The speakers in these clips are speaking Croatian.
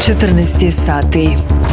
14 je sati.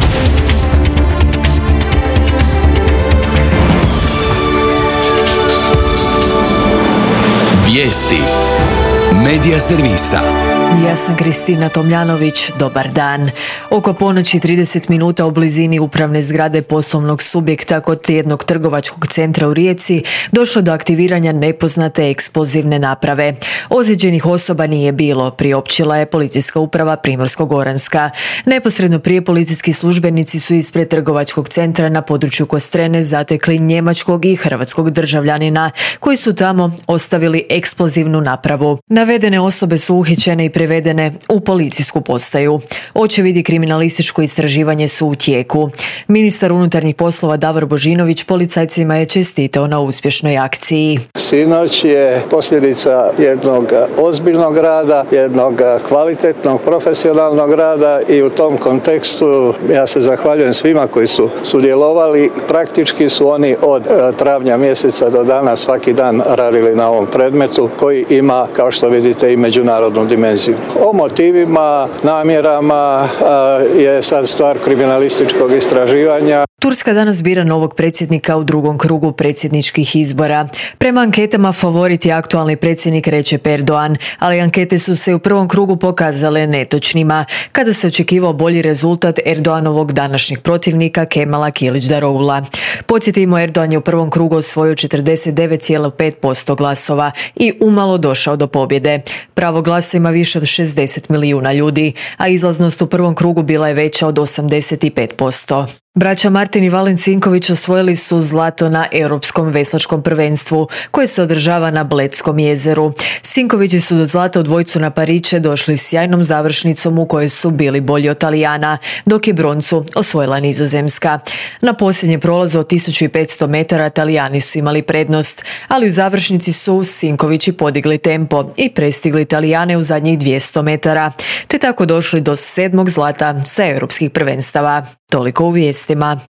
Vijesti Medija servisa. Ja sam Kristina Tomljanović, dobar dan. Oko ponoći 30 minuta u blizini upravne zgrade poslovnog subjekta kod jednog trgovačkog centra u Rijeci došlo do aktiviranja nepoznate eksplozivne naprave. Ozlijeđenih osoba nije bilo, priopćila je policijska uprava Primorsko-goranska. Neposredno prije policijski službenici su ispred trgovačkog centra na području Kostrene zatekli njemačkog i hrvatskog državljanina koji su tamo ostavili eksplozivnu napravu. Navedene osobe su uhićene i prevedene u policijsku postaju. Očevid i kriminalističko istraživanje su u tijeku. Ministar unutarnjih poslova Davor Božinović policajcima je čestitao na uspješnoj akciji. Sinoć je posljedica jednog ozbiljnog rada, jednog kvalitetnog, profesionalnog rada i u tom kontekstu ja se zahvaljujem svima koji su sudjelovali. Praktički su oni od travnja mjeseca do danas svaki dan radili na ovom predmetu koji ima, kao što vidite, i međunarodnu dimenziju. O motivima, namjerama je sad stvar kriminalističkog istraživanja. Turska danas bira novog predsjednika u drugom krugu predsjedničkih izbora. Prema anketama favorit je aktualni predsjednik Recep Erdogan, ali ankete su se u prvom krugu pokazale netočnima, kada se očekivao bolji rezultat Erdoganovog današnjeg protivnika Kemala Kilićdarogla. Podsjetimo, Erdogan je u prvom krugu osvojio 49,5% glasova i umalo došao do pobjede. Pravo glasa ima više od 60 milijuna ljudi, a izlaznost u prvom krugu bila je veća od 85%. Braća Martin i Valen Sinković osvojili su zlato na Europskom veslačkom prvenstvu koje se održava na Bledskom jezeru. Sinkovići su do zlata u dvojcu na pariće došli sjajnom završnicom u kojoj su bili bolji od Talijana, dok je broncu osvojila Nizozemska. Na posljednjem prolazu od 1500 metara Talijani su imali prednost, ali u završnici su Sinkovići podigli tempo i prestigli Talijane u zadnjih 200 metara, te tako došli do 7. zlata sa europskih prvenstava. Toliko u vijestima.